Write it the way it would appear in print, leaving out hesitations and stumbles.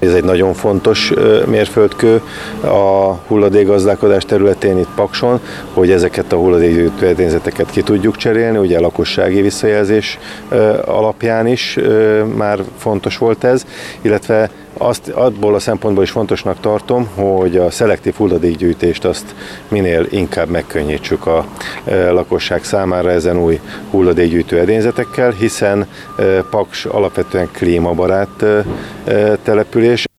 Ez egy nagyon fontos mérföldkő a hulladékgazdálkodás területén itt Pakson, hogy ezeket a hulladékgyűjtő edényzeteket ki tudjuk cserélni, ugye a lakossági visszajelzés alapján is már fontos volt ez, illetve abból a szempontból is fontosnak tartom, hogy a szelektív hulladékgyűjtést azt minél inkább megkönnyítsük a lakosság számára ezen új hulladékgyűjtő edényzetekkel, hiszen Paks alapvetően klímabarát település.